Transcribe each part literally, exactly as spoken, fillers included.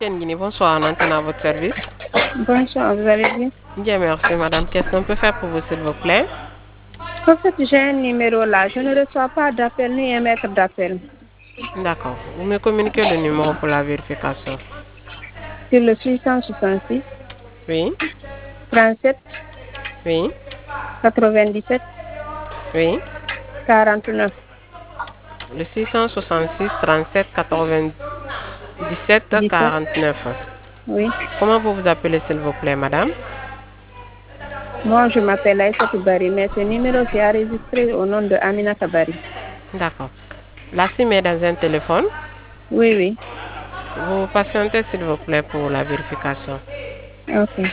Guinée, bonsoir, on entend à votre service. Bonsoir, vous allez bien? Bien, merci madame. Qu'est-ce qu'on peut faire pour vous, s'il vous plaît? En fait, j'ai un numéro là. Je ne reçois pas d'appel ni un maître d'appel. D'accord. Vous me communiquez le numéro pour la vérification. Sur le six cent soixante-six, Oui, trente-sept, oui, quatre-vingt-dix-sept, oui. quarante-neuf. Le six cent soixante-six, trente-sept, quatre-vingt-dix-sept, dix-sept. quarante-neuf. Oui. Comment vous vous appelez, s'il vous plaît, madame? Moi, je m'appelle Aïssa Toubari, mais ce numéro c'est enregistré au nom de Amina Kabari. D'accord. La SIM est dans un téléphone. Oui, oui. Vous patientez, s'il vous plaît, pour la vérification. Ok.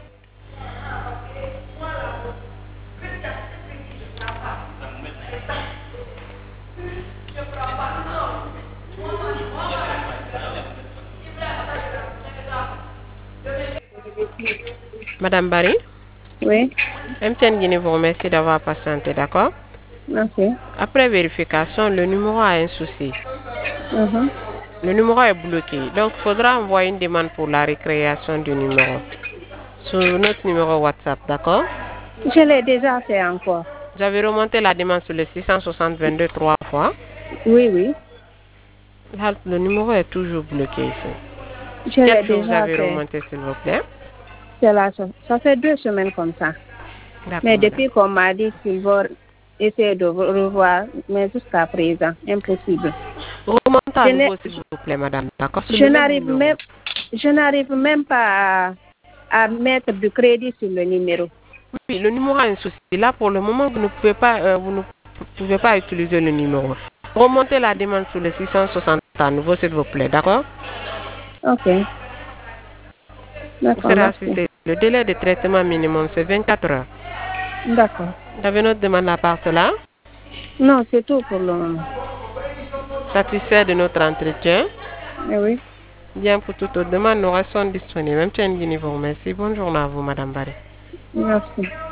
Madame Barry, Oui. M T N Guinée vous remercie d'avoir patienté, d'accord? Ok. Après vérification, le numéro a un souci. Mhm. Le numéro est bloqué. Donc, il faudra envoyer une demande pour la récréation du numéro sur notre numéro WhatsApp, d'accord? Je l'ai déjà fait encore. Vous avez remonté la demande sur le six cent soixante vingt-deux trois fois. Oui, oui. Là, le numéro est toujours bloqué ici. Je l'ai Quel jour vous déjà avez fait. remonté, s'il vous plaît? C'est là, ça, ça fait deux semaines comme ça. D'accord, Mais madame. depuis qu'on m'a dit qu'il va essayer de revoir, mais jusqu'à présent, impossible. Remontez à Je n'ai- nouveau, s'il vous plaît, madame. D'accord? C'est je le même n'arrive numéro. même, je n'arrive même pas à, à mettre du crédit sur le numéro. Oui, le numéro a un souci. Là, pour le moment, vous ne pouvez pas, euh, vous ne pouvez pas utiliser le numéro. Remontez la demande sur le six cent soixante à nouveau, s'il vous plaît. D'accord? Ok. Vous D'accord, serez merci. assisté. Le délai de traitement minimum, c'est vingt-quatre heures. D'accord. Vous avez notre demande à part cela? Non, c'est tout pour le moment. Satisfait de notre entretien? Eh oui, Bien, pour toute autre demande, nous restons disponibles. Même Guinée vous remercie. Bonne journée à vous, madame Barry. merci.